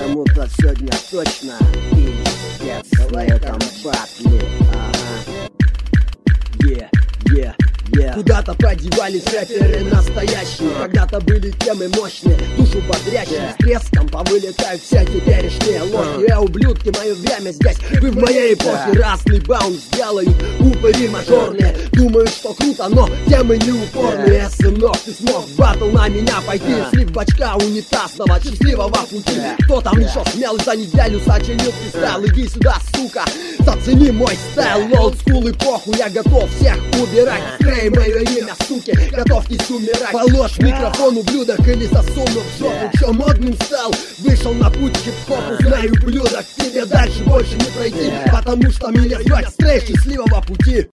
Кому-то сегодня точно пиздец на этом батле. Куда-то подевались рэперы настоящие. Когда-то были темы мощные, душу бодрящие. С треском повылетают все теперешние ложки. Ублюдки, мое время здесь, вы в моей эпохе. Разный баунс делают упыри мажорные. Думаю, что круто, но темы не упорные. Сынок, ты смог в батл на меня пойти. Слив бачка унитазного, счастливого пути. Кто там еще смелый за неделю сочинил фристайл? Иди сюда, сука, зацени мой стайл. Олдскул эпоху, я готов всех убирать. Скрей мое имя, суки, готовьтесь умирать. Положь микрофон, ублюдок, или засуну в жопу. Чё модным стал, вышел на путь хип-хопу. Знаю, ублюдок, тебе дальше больше не пройти, потому что меня звать Стрэй, счастливого пути.